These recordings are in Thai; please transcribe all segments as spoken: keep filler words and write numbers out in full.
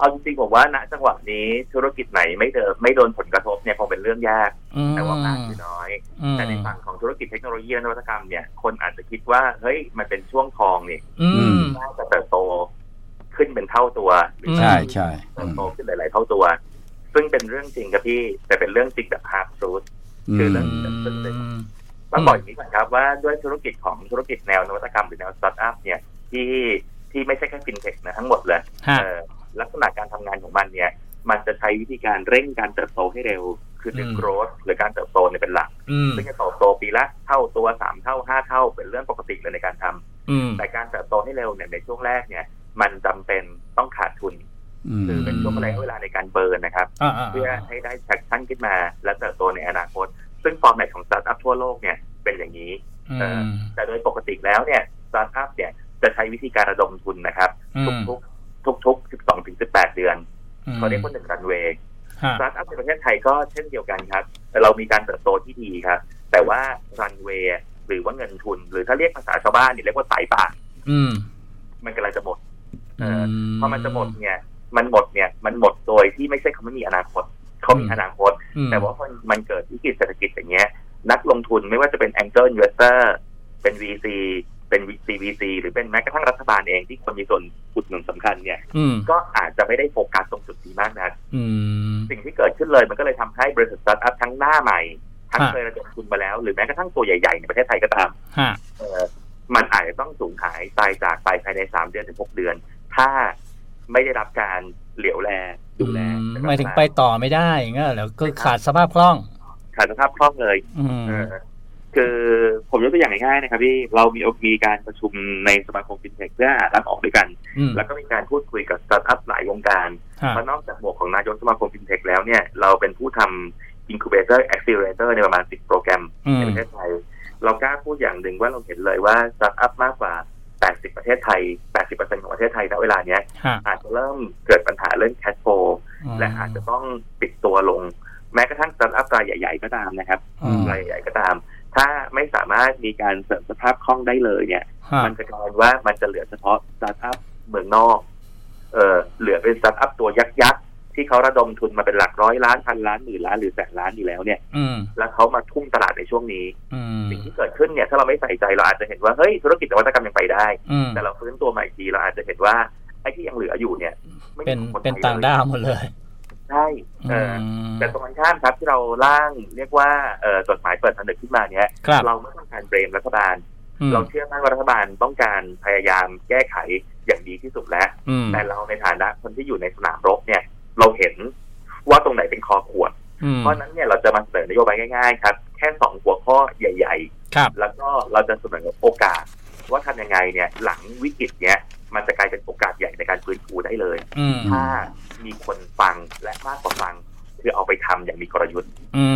เอาจริงๆผมว่าณจังหวะนี้ธุรกิจไหนไม่เดินไม่โดนผลกระทบเนี่ยคงเป็นเรื่องยากแต่ว่ามากหรือน้อยแต่ในฝั่งของธุรกิจเทคโนโลยีและนวัตกรรมเนี่ยคนอาจจะคิดว่าเฮ้ยมันเป็นช่วงทองนี่น่าจะเติบโตขึ้นเป็นเท่าตัวใช่ใช่เติบโตขึ้นหลายๆเท่าตัวซึ่งเป็นเรื่องจริงครับพี่แต่เป็นเรื่องจริงแบบฮาร์ดทรูธคือเรื่องที่เกิดขึ้นเลยต้องบอกอย่างนี้ก่อนครับว่าด้วยธุรกิจของธุรกิจแนวนวัตกรรมหรือแนวสตาร์ทอัพเนี่ยที่ที่ไม่ใช่แค่ฟินเทคนะทั้งหมดเลยลักษณะการทำงานของมันเนี่ยมันจะใช้วิธีการเร่งการเติบโตให้เร็วคือดึง growth หรือการเติบโตเนี่ยเป็นหลักซึ่งจะเติบโตปีละเท่าตัวสามเท่าห้าเท่าเป็นเรื่องปกติเลยในการทำแต่การเติบโตให้เร็วเนี่ยในช่วงแรกเนี่ยมันจำเป็นต้องขาดทุนหรือเป็นช่วงระยะเวลาในการเบิร์นนะครับเพื่อให้ได้ traction ขึ้นมาและเติบโตในอนาคตซึ่งฟอร์แมตของสตาร์ทอัพทั่วโลกเนี่ยเป็นอย่างนี้แต่โดยปกติแล้วเนี่ยสตาร์ทอัพเนี่ยจะใช้วิธีการระดมทุนนะครับทุกๆทุกๆสิบสองถึงสิบแปดเดือนเขาเรียกว่าหนึ่งรันเวย์สตาร์ทอัพในประเทศไทยก็เช่นเดียวกันครับแต่เรามีการเติบโตที่ดีครับแต่ว่ารันเวย์หรือว่าเงินทุนหรือถ้าเรียกภาษาชาวบ้านนี่เรียกว่าสายป่านมันกำลังจะหมดพอมันจะหมดเนี่ยมันหมดเนี่ยมันหมดโดยที่ไม่ใช่เขาไม่มีอนาคตเขามีอนาคตแต่ว่ามันเกิดวิกฤตเศรษฐกิจอย่างเงี้ยนักลงทุนไม่ว่าจะเป็น Angel Investor เป็น วี ซี เป็น ซี วี ซี หรือเป็นแม้กระทั่งรัฐบาลเองที่คนมีส่วนอุดหนุนสำคัญเนี่ยก็อาจจะไม่ได้โฟกัสตรงจุดนี้มากนักสิ่งที่เกิดขึ้นเลยมันก็เลยทำให้บริษัทสตาร์ทอัพทั้งหน้าใหม่ทั้งเคยระดมทุนมาแล้วหรือแม้กระทั่งตัวใหญ่ๆในประเทศไทยก็ตามมันอาจจะต้องสูญหายตายจากไปภายในสามเดือนถึงหกเดือนถ้าไม่ได้รับการเหลียวแลดูแลหมายถึงไปต่อไม่ได้อย่างเงี้ยแล้วก็ขาดสภาพคล่องขาดสภาพคล่องเลยคือผมยกตัวอย่างง่ายๆนะครับพี่เรามีมีการประชุมในสมาคมฟินเทคเพื่อหาทางออกด้วยกันแล้วก็มีการพูดคุยกับสตาร์ทอัพหลายวงการเพราะนอกจากหมวกของนายกสมาคมฟินเทคแล้วเนี่ยเราเป็นผู้ทำ incubator accelerator ในประมาณสิบโปรแกรมในประเทศไทยเรากล้าพูดอย่างหนึ่งว่าเราเห็นเลยว่าสตาร์ทอัพมากกว่าแปดสิบประเทศไทย แปดสิบเปอร์เซ็นต์ ของประเทศไทยณเวลาเนี้ยอาจจะเริ่มเกิดปัญหาเรื่อง cash flow และอาจจะต้องปิดตัวลงแม้กระทั่งสตาร์ทอัพรายใหญ่ๆก็ตามนะครับรายใหญ่ก็ตามถ้าไม่สามารถมีการเสริมสภาพคล่องได้เลยเนี่ยมันจะกลายว่ามันจะเหลือเฉพาะสตาร์ทอัพเมืองนอกเออเหลือเป็นสตาร์ทอัพตัวยักษ์ๆที่เขาระดมทุนมาเป็นหลักร้อยล้านพันล้านหมื่นล้านหรือแสนล้านอยู่แล้วเนี่ยแล้วเขามาทุ่มตลาดในช่วงนี้สิ่งที่เกิดขึ้นเนี่ยถ้าเราไม่ใส่ใจเราอาจจะเห็นว่าเฮ้ยธุรกิจนวัตกรรมยังไปได้แต่เราฟื้นตัวใหม่ทีเราอาจจะเห็นว่าไอ้ที่ยังเหลืออยู่เนี่ยเป็นเป็นต่างด้าวหมดเลยใช่เออแต่ตรงกันข้ามครับที่เราร่างเรียกว่าเอ่อกฎหมายเปิดผนึกขึ้นมาเนี้ยเราไม่ต้องการเบรมรัฐบาลเราเชื่อมั่นว่ารัฐบาลต้องการพยายามแก้ไขอย่างดีที่สุดแล้วแต่เราในฐานะคนที่อยู่ในสนามรบเนี่ยเราเห็นว่าตรงไหนเป็นคอขวดเพราะนั้นเนี่ยเราจะมาเสนอนโยบายง่ายๆครับแค่สองหัวข้อใหญ่ๆแล้วก็เราจะเสนอโอกาสว่าทำยังไงเนี่ยหลังวิกฤตเนี้ยมันจะกลายเป็นโอกาสใหญ่ในการฟื้นฟูได้เลยถ้ามีคนฟังและมากกว่าฟังคือเอาไปทำอย่างมีกลยุทธ์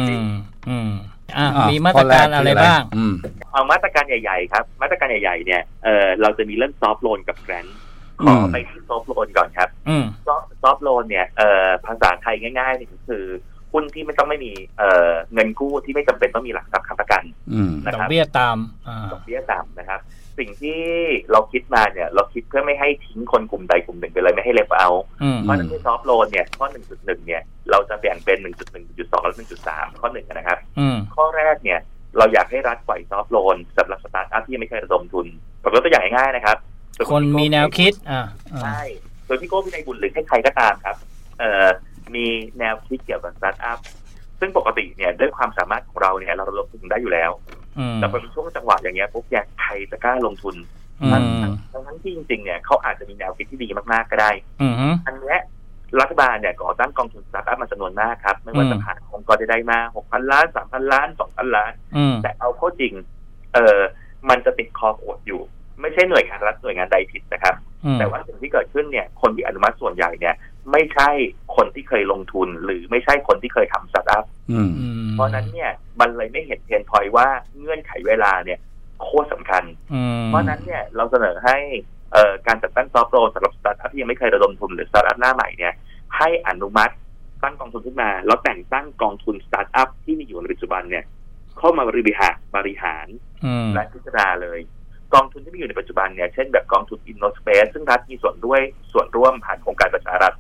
มีมาตรการอะไรบ้างเอามาตรการใหญ่ๆครับมาตรการใหญ่ๆเนี่ยเออเราจะมีเรื่องซอฟท์โลนกับแกรนท์ขอไปที่ซอฟท์โลนก่อนครับซอฟท์โลนเนี่ยเออภาษาไทยง่ายๆนี่ก็คือหุ้นที่ไม่ต้องไม่มีเอ่อเงินกู้ที่ไม่จำเป็นต้องมีหลักทรัพย์ค้ำประกันนะครับดอกเบี้ยตามดอกเบี้ยตามนะครับสิ่งที่เราคิดมาเนี่ยเราคิดเพื่อไม่ให้ทิ้งคนกลุ่มใดกลุ่มหนึ่งไปเลยไม่ให้เล็บเอาเพราะฉะนั้นที่ซอฟท์โลนเนี่ยข้อ หนึ่งจุดหนึ่ง เนี่ยเราจะแบ่งเป็น หนึ่งจุดหนึ่ง หนึ่งจุดสอง และ หนึ่งจุดสาม ข้อหนึ่งนะครับข้อแรกเนี่ยเราอยากให้รัฐปล่อยซอฟท์โลนสำหรับสตาร์ทอัพที่ยังไม่เคยระดมทุนผมยกตัวอย่างง่ายๆนะครับคนมีแนวคิดอ่าใช่โดยพี่โก้พี่นายบุญหรือใครๆก็ตามครับเอ่อมีแนวคิดเกี่ยวกับสตาร์ทอัพซึ่งปกติเนี่ยด้วยความสามารถของเราเนี่ยเราระดมทุนได้อยู่แล้วแต่พอเป็นช่วงจังหวะอย่างเงี้ยปุ๊บเนี่ยใครจะกล้าลงทุนทั้งทั้งที่จริงๆเนี่ยเขาอาจจะมีแนวคิดที่ดีมากๆก็ได้อันนี้รัฐบาลเนี่ยก่อตั้งกองทุนสตาร์ทอัพมาจำนวนมากครับไม่ว่าจะผ่านองค์กรใดๆมา หกพัน ล้าน สามพัน ล้าน สองพัน ล้านแต่เอาเข้าจริงเออมันจะติดคอขวดอยู่ไม่ใช่หน่วยงานรัฐหน่วยงานใดผิดนะครับแต่ว่าสิ่งที่เกิดขึ้นเนี่ยคนที่อนุมัติส่วนใหญ่เนี่ยไม่ใช่คนที่เคยลงทุนหรือไม่ใช่คนที่เคยทำสตาร์ทอัพเพราะนั้นเนี่ยมันเลยไม่เห็นเพนพอยต์ว่าเงื่อนไขเวลาเนี่ยโคตรสำคัญเพราะนั้นเนี่ยเราเสนอให้การจัดตั้งซอฟท์โลนสำหรับสตาร์ทอัพที่ยังไม่เคยระดมทุนหรือสตาร์ทอัพหน้าใหม่เนี่ยให้อนุมัติตั้งกองทุนขึ้นมาแล้วแต่งตั้งกองทุนสตาร์ทอัพที่มีอยู่ในปัจจุบันเนี่ยเข้ามาบริหารบริหารและพิจารณาเลยกองทุนที่มีอยู่ในปัจจุบันเนี่ยเช่นแบบกองทุน InnoSpace ซึ่งรัฐมีส่วนด้วยส่วนร่วมผ่านโครงการประชารัฐนะฮะ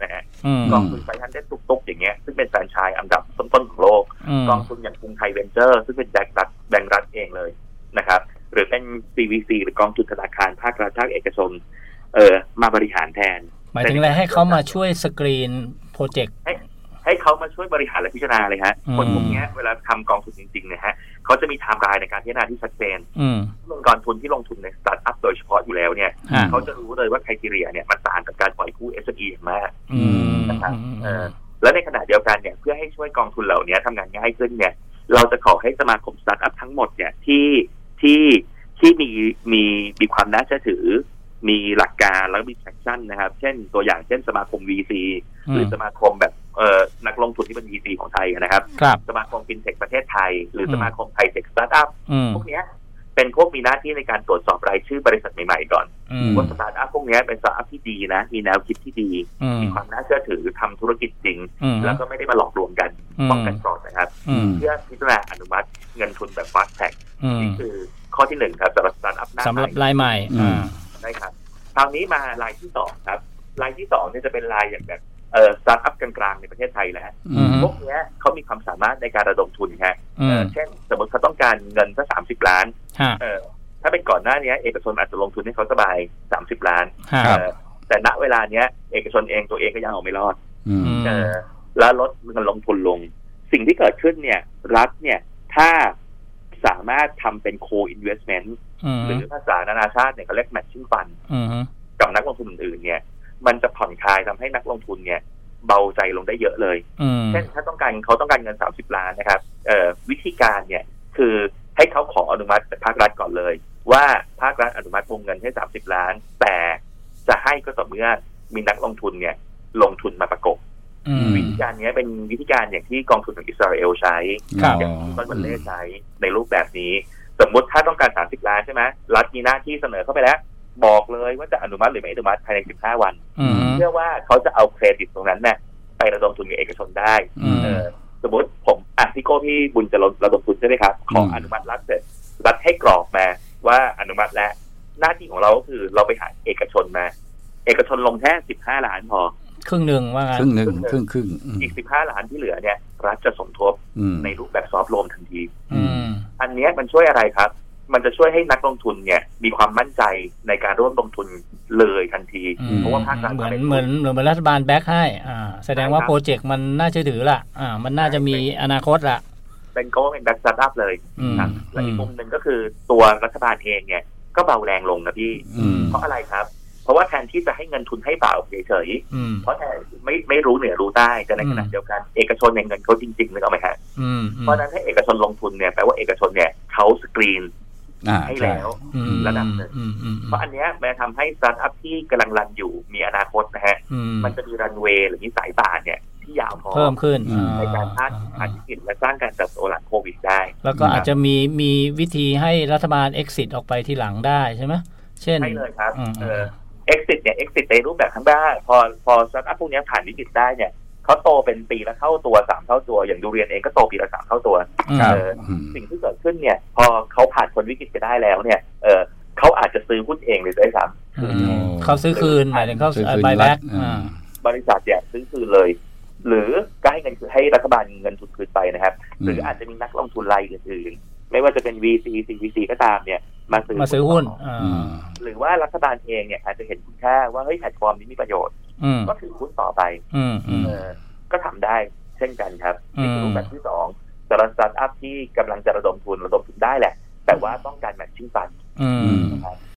กองทุนไฟฮันเดนตุกๆอย่างเงี้ยซึ่งเป็นแฟรนไชส์อันดับต้นๆของโลกกองทุนอย่างกรุงไทยเวนเจอร์ซึ่งเป็นแบงก์รัฐแบงก์รัฐเองเลยนะครับหรือเป็น ซี วี ซี หรือกองทุนธนาคารภาครัฐภาคเอกชนเออมาบริหารแทนหมายถึงอะไรให้เขามาช่วยสกรีนโปรเจกต์ให้ให้เขามาช่วยบริหารและพิจารณาเลยฮะคนพวกนี้เวลาทำกองทุนจริงๆเนี่ยฮะเขาจะมีไทม์ไลน์ในการพิจารณาที่ชัดเจนลงกองทุนที่ลงทุนในสตาร์ทอัพโดยเฉพาะอยู่แล้วเนี่ยเขาจะรู้เลยว่าไครทีเรียเนี่ยมันต่างกับการปล่อยกู้ เอส เอ็ม อี อย่างมากนะครับและในขณะเดียวกันเนี่ยเพื่อให้ช่วยกองทุนเหล่านี้ทำงานง่ายขึ้นเนี่ยเราจะขอให้สมาคมสตาร์ทอัพทั้งหมดเนี่ยที่ที่ที่มีมีมีความน่าเชื่อถือมีหลักการแล้วมี traction นะครับเช่นตัวอย่างเช่นสมาคม วี ซี หรือสมาคมแบบเอ่อนักลงทุนที่เป็น วี ซี ของไทยนะครับสมาคมฟินเทคประเทศไทยหรือสมาคมไทยเทคสตาร์ทอัพพวกนี้เป็นพวกมีหน้าที่ในการตรวจสอบรายชื่อบริษัทใหม่ๆก่อนว่าสตาร์ทอัพพวกนี้เป็นสตาร์ทอัพที่ดีนะมีแนวคิดที่ดีมีความน่าเชื่อถือทำธุรกิจจริงแล้วก็ไม่ได้มาหลอกลวงกันป้องกันฟรอดนะครับเพื่อพิจารณาอนุมัติเงินทุนแบบ fast track นี่คือข้อที่หนึ่งครับสำหรับสตาร์ทอัพหน้าใหม่สำหรับรายใหม่ใช่ครับคราวนี้มารายที่สองครับรายที่สองเนี่ยจะเป็นรายอย่างแบบเอ่อสตาร์ทอัพกลางๆในประเทศไทยแล้วพวกนี้เขามีความสามารถในการระดมทุนฮะเช่นสมมติเขาต้องการเงินสักสามสิบล้านเออถ้าเป็นก่อนหน้านี้เอกชนอาจจะลงทุนให้เขาสบายสามสิบล้านแต่ณเวลาเนี้ยเอกชนเองตัวเองก็ยังเอาไม่รอดเออแล้วลดเงินลงทุนลงสิ่งที่เกิดขึ้นเนี่ยรัฐเนี่ยถ้าสามารถทำเป็น co-investment หรือภาษานานาชาติเนี่ยเขาเรียก matching fund กับนักลงทุนอื่นๆเนี่ยมันจะผ่อนคลายทำให้นักลงทุนเนี่ยเบาใจลงได้เยอะเลยเช่นถ้าต้องการเขาต้องการเงินสามสิบล้านนะครับเอ่อวิธีการเนี่ยคือให้เขาขออนุมัติจากภาครัฐก่อนเลยว่าภาครัฐอนุมัติวงเงินให้สามสิบล้านแต่จะให้ก็ต่อเมื่อมีนักลงทุนเนี่ยลงทุนมาประกบวิธีการนี้เป็นวิธีการอย่างที่กองทุนของอิสราเอลใช้อย่างที่ต้นบัลเล่ใช้ในรูปแบบนี้สมมติถ้าต้องการสามสิบล้านใช่ไหมรัฐมีหน้าที่เสนอเข้าไปแล้วบอกเลยว่าจะอนุมัติหรือไม่อนุมัติภายในสิบห้าวันเพื่อว่าเขาจะเอาเครดิตตรงนั้นเนี่ยไประดมทุนกับเอกชนได้สมมติผมอ่ะพี่โก้พี่บุญจะระดมทุนใช่ไหมครับขออนุมัติรัฐเสร็จรัฐให้กรอกมาว่าอนุมัติแล้วหน้าที่ของเราก็คือเราไปหาเอกชนมาเอกชนลงแค่สิบห้าล้านพอครึ่งหนึ่งว่าครึ่งหนึ่งครึ่งครึ่งอีกสิบห้าล้านที่เหลือเนี่ยรัฐจะสมทบในรูปแบบซอฟต์โลนทันทีอันนี้มันช่วยอะไรครับมันจะช่วยให้นักลงทุนเนี่ยมีความมั่นใจในการร่วมลงทุนเลยทันทีเพราะว่าภาครัฐเหมือนเหมือนเหมือนรัฐบาลแบ็คให้อ่าแสดงว่าโปรเจกต์มันน่าเชื่อถือละอ่ามันน่าจะมีอนาคตละเป็นก็เป็นแบ็คสตาร์ทอัพเลยครับและอีกมุมหนึ่งก็คือตัวรัฐบาลเองเนี่ยก็เบาแรงลงนะพี่เพราะอะไรครับเพราะว่าแทนที่จะให้เงินทุนให้เปล่าเฉยๆเพราะแต่ไม่ไม่รู้เหนือรู้ใต้แต่ในขณะเดียวกันเอกชนเนี่ยเงินเขาจริงๆนึกออกไหมฮะเพราะนั้นให้เอกชนลงทุนเนี่ยแปลว่าเอกชนเนี่ยเขาสกรีนให้แล้วระดับหนึ่งเพราะอันนี้มันทำให้สตาร์ทอัพที่กำลังรันอยู่มีอนาคตนะฮะมันจะมีรันเวย์หรือมีสายป่านเนี่ยที่ยาวพอเพิ่มขึ้นในการต้านทานวิกฤตและสร้างการเติบโตหลังโควิดได้แล้วก็อาจจะมีมีวิธีให้รัฐบาล exit ออกไปทีหลังได้ใช่ไหมเช่นใช่เลยครับเออ exit เนี่ย exit ในรูปแบบทั้งได้พอพอสตาร์ทอัพพวกนี้ผ่านวิกฤตได้เนี่ยเขาโตเป็นปีละเท่าตัวสามเท่าตัวอย่างดูเรียนเองก็โตปีละสามเท่าตัวสิ่งที่เกิดขึ้นเนี่ยพอเขาผ่านพ้นวิกฤตไปได้แล้วเนี่ยเออเขาอาจจะซื้อหุ้นเองเลยด้วยซ้ำเขาซื้อคืนหมายถึงเขาบายแบ็กบริษัทเนี่ยซื้อคืนเลยหรือก็ให้เงินให้รัฐบาลเงินทุนคืนไปนะครับหรืออาจจะมีนักลงทุนรายอื่นๆไม่ว่าจะเป็น วี ซี ซี วี ซี ก็ตามเนี่ยมาซื้อมาซื้อหุ้นหรือว่ารัฐบาลเองเนี่ยอาจจะเห็นคุณค่าว่าเฮ้ยแพลตฟอร์มนี้มีประโยชน์ก็ถือหุ้นต่อไปก็ทำได้เช่นกันครับนี่คือรูปแบบที่สองสำหรับสตาร์ทอัพที่กำลังจะระดมทุนระดมทุนได้แหละแต่ว่าต้องการแมทชิ่งฟัน